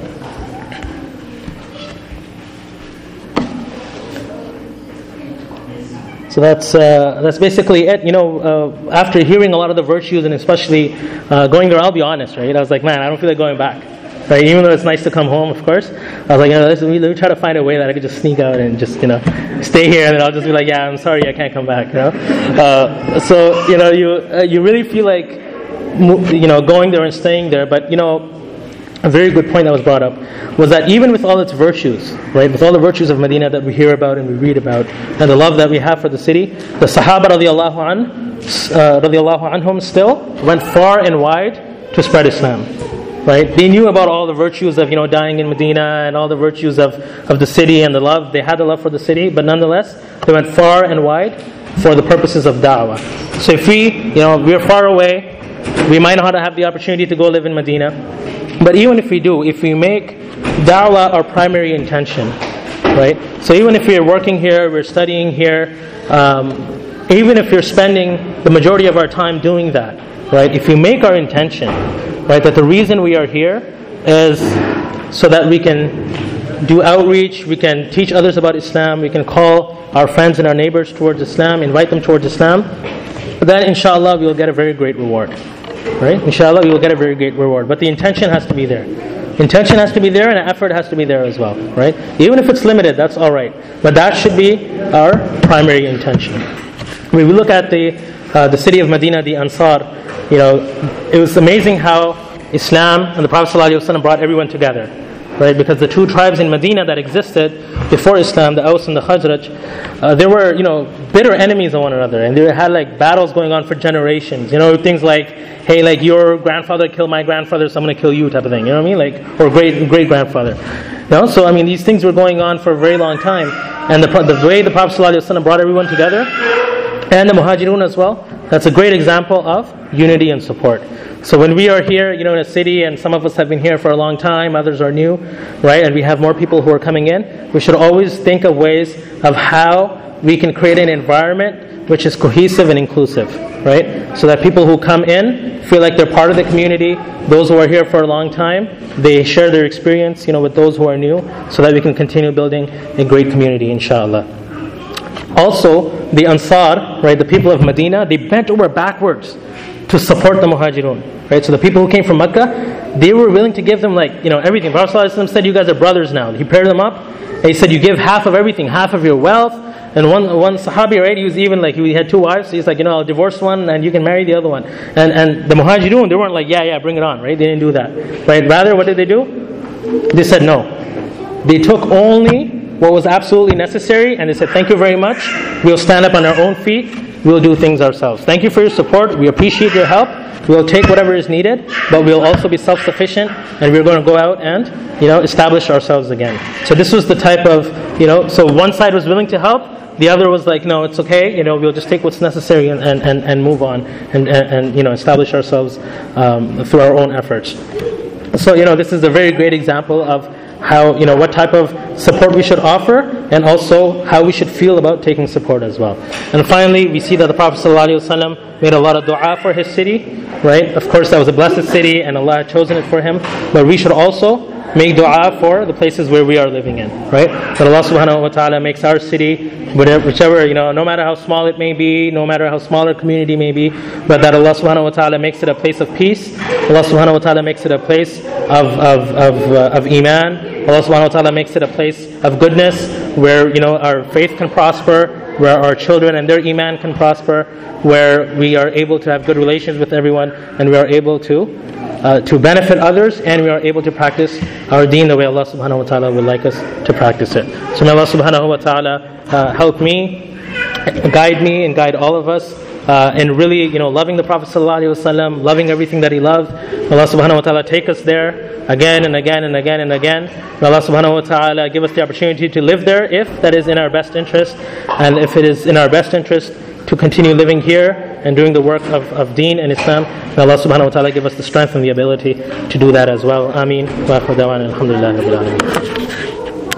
So that's uh, that's basically it. You know, uh, after hearing a lot of the virtues and especially uh, going there, I'll be honest, right? I was like, man, I don't feel like going back. Right? Even though it's nice to come home, of course. I was like, you know, let's, let me, let me try to find a way that I could just sneak out and just, you know, stay here, and then I'll just be like, yeah, I'm sorry, I can't come back. You know, uh, so you know, you uh, you really feel like, you know, going there and staying there. But you know, a very good point that was brought up was that even with all its virtues, right, with all the virtues of Medina that we hear about and we read about, and the love that we have for the city, the Sahaba radiallahu an, uh, radiallahu anhum still went far and wide to spread Islam. Right? They knew about all the virtues of, you know, dying in Medina and all the virtues of, of the city and the love. They had the love for the city, but nonetheless, they went far and wide for the purposes of da'wah. So if we, you know, we're far away, we might not have the opportunity to go live in Medina. But even if we do, if we make da'wah our primary intention, right? So even if we're working here, we're studying here, um, even if we're spending the majority of our time doing that, right? If we make our intention, right, that the reason we are here is so that we can do outreach, we can teach others about Islam, we can call our friends and our neighbors towards Islam, invite them towards Islam, then inshallah we will get a very great reward. Right? Inshallah, we will get a very great reward. But the intention has to be there. Intention has to be there, and effort has to be there as well. Right? Even if it's limited, that's all right. But that should be our primary intention. When we look at the uh, the city of Medina, the Ansar, you know, it was amazing how Islam and the Prophet ﷺ brought everyone together. Right? Because the two tribes in Medina that existed before Islam, the Aus and the Khazraj, uh, they were, you know, bitter enemies of one another, and they had like battles going on for generations. You know, things like, hey, like your grandfather killed my grandfather, so I'm going to kill you, type of thing. You know what I mean? Like, or great great grandfather. You know, so I mean, these things were going on for a very long time, and the the way the Prophet ﷺ brought everyone together, and the Muhajirun as well. That's a great example of unity and support. So when we are here, you know, in a city, and some of us have been here for a long time, others are new, right? And we have more people who are coming in. We should always think of ways of how we can create an environment which is cohesive and inclusive, right? So that people who come in feel like they're part of the community. Those who are here for a long time, they share their experience, you know, with those who are new, so that we can continue building a great community, inshallah. Also, the Ansar, right, the people of Medina, they bent over backwards to support the Muhajirun, right? So the people who came from Mecca, they were willing to give them, like, you know, everything. Prophet ﷺ said, you guys are brothers now. He paired them up, and he said, you give half of everything, half of your wealth. And one one Sahabi, right, he was even like, he had two wives, so he's like, you know, I'll divorce one and you can marry the other one. And and the Muhajirun, they weren't like, yeah, yeah, bring it on, right? They didn't do that, right? Rather, what did they do? They said no. They took only what was absolutely necessary, and they said, thank you very much. We'll stand up on our own feet. We'll do things ourselves. Thank you for your support. We appreciate your help. We'll take whatever is needed, but we'll also be self-sufficient, and we're going to go out and, you know, establish ourselves again. So this was the type of, you know, so one side was willing to help, the other was like, no, it's okay, you know, we'll just take what's necessary and, and, and, and move on and, and, and, you know, establish ourselves um, through our own efforts. So, you know, this is a very great example of how, you know, what type of support we should offer, and also how we should feel about taking support as well. And finally, we see that the Prophet ﷺ made a lot of dua for his city, right? Of course, that was a blessed city, and Allah had chosen it for him. But we should also make dua for the places where we are living in, right? That Allah subhanahu wa ta'ala makes our city, whatever, whichever, you know, no matter how small it may be, no matter how small our community may be, but that Allah subhanahu wa ta'ala makes it a place of peace. Allah subhanahu wa ta'ala makes it a place of of of, uh, of iman. Allah subhanahu wa ta'ala makes it a place of goodness, where, you know, our faith can prosper, where our children and their iman can prosper, where we are able to have good relations with everyone, and we are able to Uh, to benefit others, and we are able to practice our deen the way Allah subhanahu wa ta'ala would like us to practice it. So may Allah subhanahu wa ta'ala uh, help me, guide me, and guide all of us uh, and really, you know, loving the Prophet ﷺ, loving everything that he loved. May Allah subhanahu wa ta'ala take us there again and again and again and again. May Allah subhanahu wa ta'ala give us the opportunity to live there if that is in our best interest, and if it is in our best interest to continue living here and doing the work of, of deen and Islam. May Allah subhanahu wa ta'ala give us the strength and the ability to do that as well. Ameen. Wa akhir da'wana alhamdulillahi rabbil alamin.